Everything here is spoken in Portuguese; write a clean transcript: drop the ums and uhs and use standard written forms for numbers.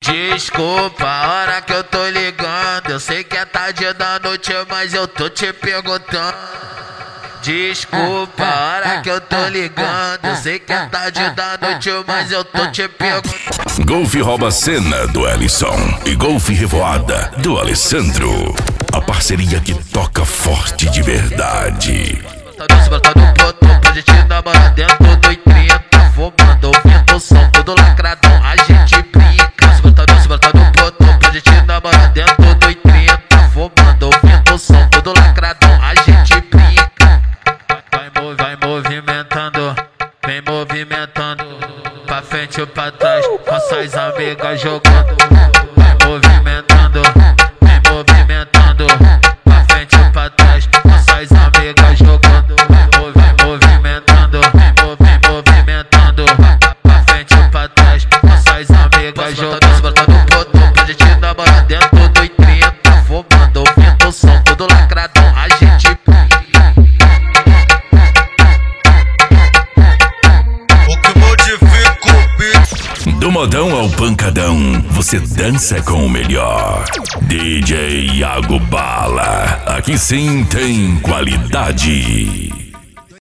Desculpa a hora que eu tô ligando. Eu sei que é tarde da noite, mas eu tô te perguntando. Desculpa a hora que eu tô ligando. Eu sei que é tarde da noite, mas eu tô te perguntando. Golfe rouba a cena do Ellison e Golfe Revoada do Alessandro. A parceria que toca forte de verdade. Bota no botão pra gente namorar dentro do 30. Fumando, ouvindo o som, tudo lacradão, a gente brinca. Se bota no botão pra gente namorar dentro do 30. Fumando, ouvindo o som, tudo lacradão, a gente brinca. Vai movimentando, vem movimentando, pra frente ou pra trás, com suas amigas jogando. Vai movimentando, vem movimentando, pra frente ou pra trás, com suas amigas jogando. Vai movimentando, vem movimentando, pra frente ou pra trás, com suas amigas jogando. Bota no botão pra gente namorar dentro do 30. Fumando, ouvindo o som, tudo lacradão, a gente brinca. Do modão ao pancadão, você dança com o melhor. DJ Iago Bala, aqui sim tem qualidade.